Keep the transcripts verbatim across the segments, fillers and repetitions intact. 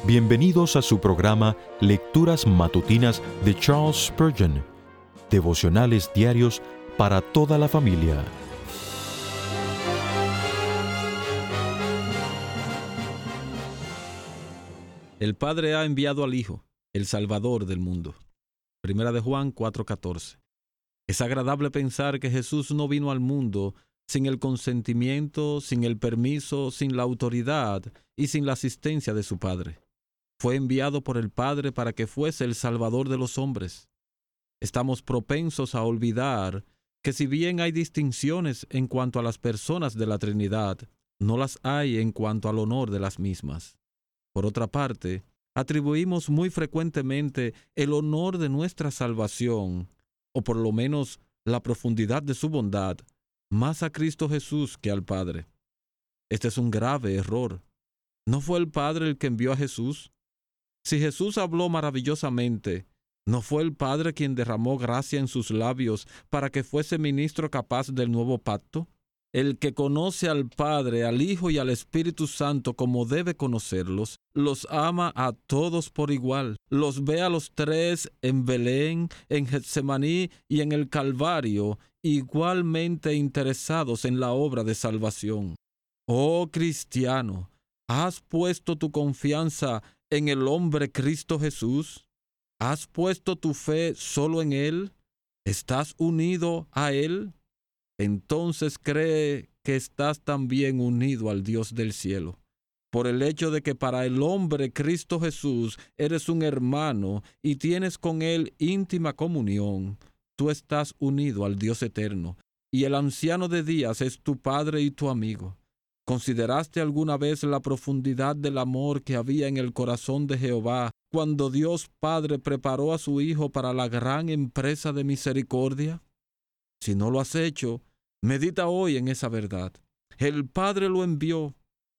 Bienvenidos a su programa Lecturas Matutinas de Charles Spurgeon, devocionales diarios para toda la familia. El Padre ha enviado al Hijo, el Salvador del mundo. Primera de Juan cuatro catorce. Es agradable pensar que Jesús no vino al mundo sin el consentimiento, sin el permiso, sin la autoridad y sin la asistencia de su Padre. Fue enviado por el Padre para que fuese el Salvador de los hombres. Estamos propensos a olvidar que si bien hay distinciones en cuanto a las personas de la Trinidad, no las hay en cuanto al honor de las mismas. Por otra parte, atribuimos muy frecuentemente el honor de nuestra salvación, o por lo menos la profundidad de su bondad, más a Cristo Jesús que al Padre. Este es un grave error. ¿No fue el Padre el que envió a Jesús? Si Jesús habló maravillosamente, ¿no fue el Padre quien derramó gracia en sus labios para que fuese ministro capaz del nuevo pacto? El que conoce al Padre, al Hijo y al Espíritu Santo como debe conocerlos, los ama a todos por igual. Los ve a los tres en Belén, en Getsemaní y en el Calvario, igualmente interesados en la obra de salvación. Oh cristiano, ¿has puesto tu confianza en el hombre Cristo Jesús? ¿Has puesto tu fe solo en Él? ¿Estás unido a Él? Entonces cree que estás también unido al Dios del cielo. Por el hecho de que para el hombre Cristo Jesús eres un hermano y tienes con Él íntima comunión, tú estás unido al Dios eterno, y el anciano de días es tu Padre y tu amigo. ¿Consideraste alguna vez la profundidad del amor que había en el corazón de Jehová cuando Dios Padre preparó a su Hijo para la gran empresa de misericordia? Si no lo has hecho, medita hoy en esa verdad. El Padre lo envió.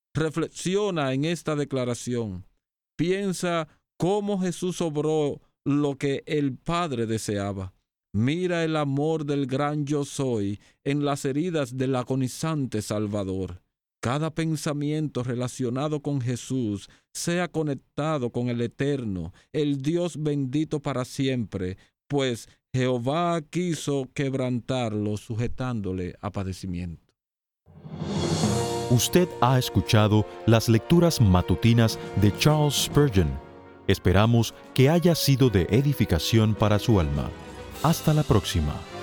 Reflexiona en esta declaración. Piensa cómo Jesús obró lo que el Padre deseaba. Mira el amor del gran Yo Soy en las heridas del agonizante Salvador. Cada pensamiento relacionado con Jesús sea conectado con el Eterno, el Dios bendito para siempre, pues Jehová quiso quebrantarlo sujetándole a padecimiento. Usted ha escuchado las lecturas matutinas de Charles Spurgeon. Esperamos que haya sido de edificación para su alma. Hasta la próxima.